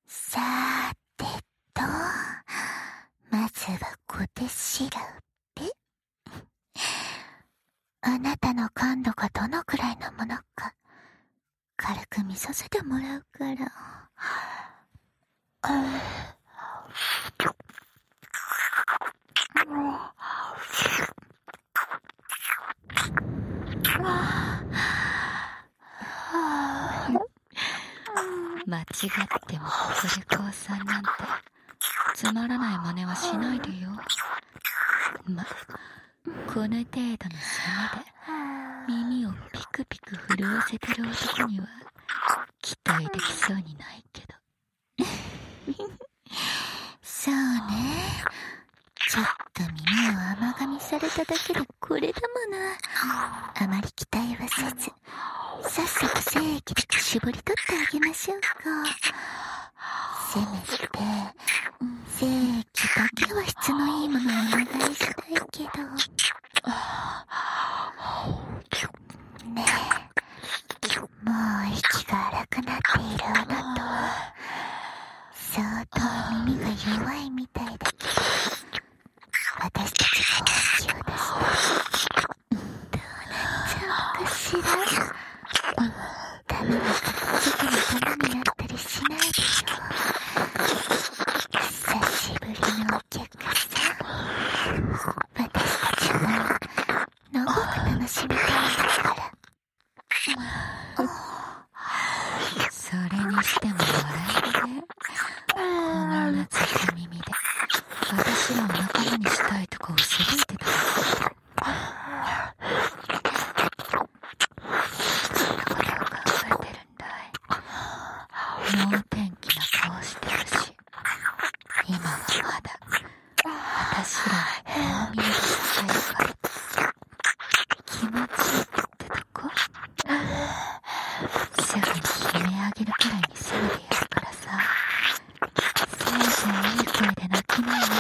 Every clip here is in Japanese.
さーてと、まずは小手調べ。あなたの感度がどのくらいのものか、軽く見させてもらうから。 間違ってもここで降参なんてつまらない真似はしないでよ。この程度の攻めで耳をピクピク震わせてる男には期待できそうにないけど。 そうね。ちょっと耳を甘噛みされただけでこれだもの。あまり期待はせず、さっさと精液で絞り取ってあげましょうか。せめて精液だけは質のいいものをお願いしたいけど。ねえ、もう息が荒くなっているあなたは相当耳が弱いみたいだけど、私たちが本気を出したらどうなっちゃうのかしら。ダメなからすぐにダメになったりしないでよ。久しぶりのお客さん、私たちものほく楽しみたいんだから。 それにしても笑えるね。こんなずっと耳で私らを仲間にしたいとかをすごいてた。能天気な顔してるし、今はまだ私らの大耳で支えるから気持ちいいってとこ。すぐに悲鳴あげるくらいに攻めてやるからさ、せいぜいいい声で泣きなよ。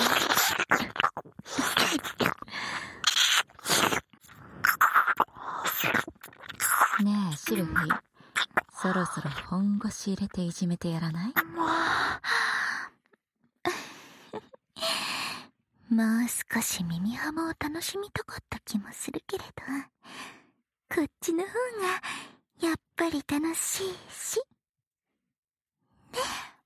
ねえシルフィー、そろそろ本腰入れていじめてやらない？ もう少し耳ハマを楽しみたかった気もするけれど、こっちの方がやっぱり楽しいしね。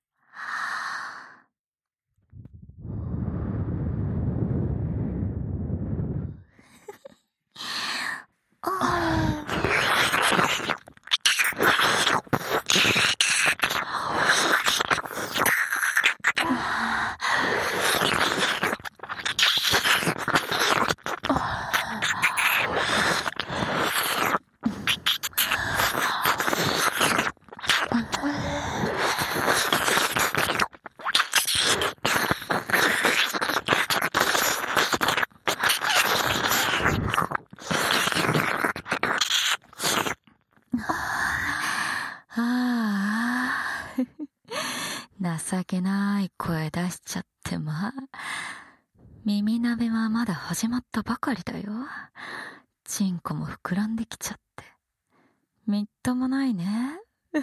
情けない声出しちゃってまあ。耳鍋はまだ始まったばかりだよ。チンコも膨らんできちゃって。みっともないね。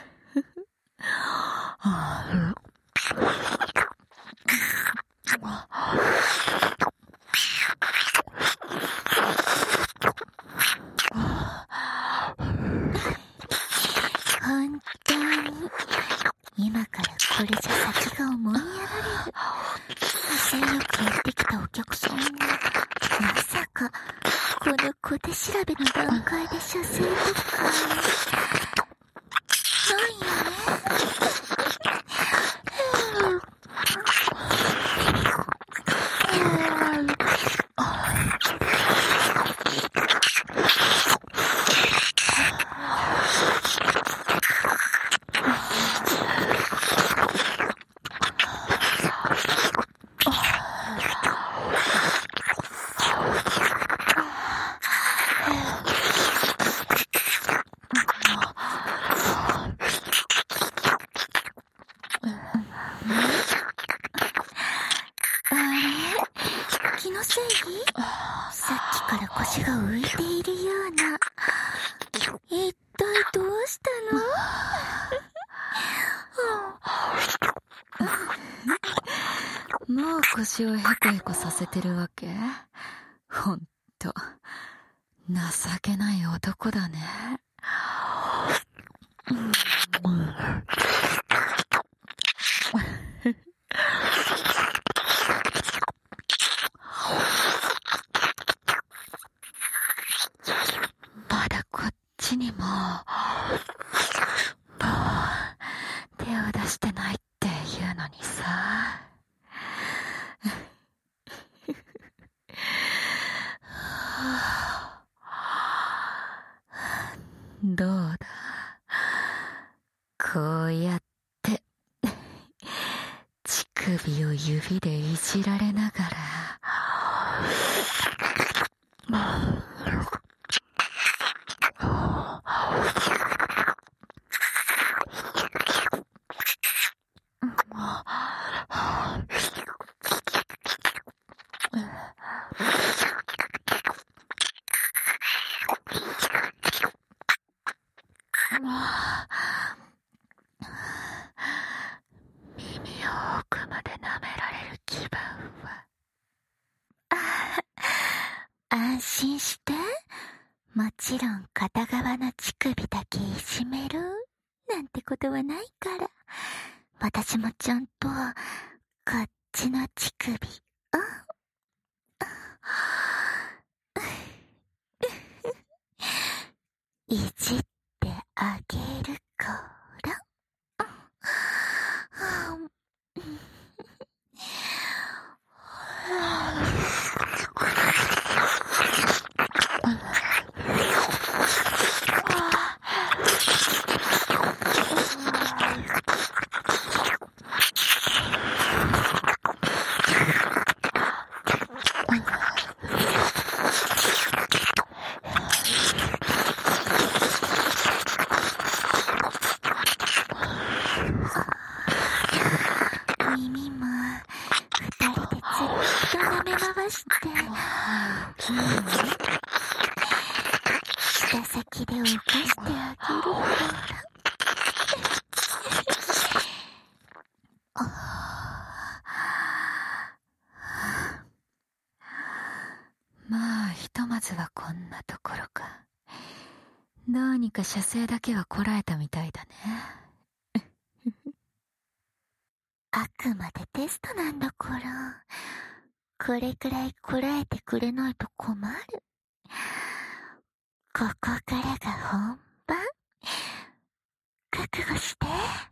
本当に今からこれじゃ先が思いやられる。威勢よくやってきたお客さんがまさかこの小手調べの段階で射精とかないよね。気のせい？さっきから腰が浮いているような。一体どうしたの？ う腰をヘコヘコさせてるわけ？ほんと、情けない男だね。まだこっちにも手を出してないっていうのにさ。どうだ、こうやって乳首を指でいじられながら耳を奥まで舐められる気分は。 安心して。もちろん片側の乳首だけいじめるなんてことはないから。私もちゃんとこっちの乳首いじってあげるから。耳も二人でずっと舐め回して、舌先で浮かしてあげるから。 まあひとまずはこんなところか。どうにか射精だけはこらえたみたいだね。 あくまでテストなんだから、これくらいこらえてくれないと困る。ここからが本番。覚悟して。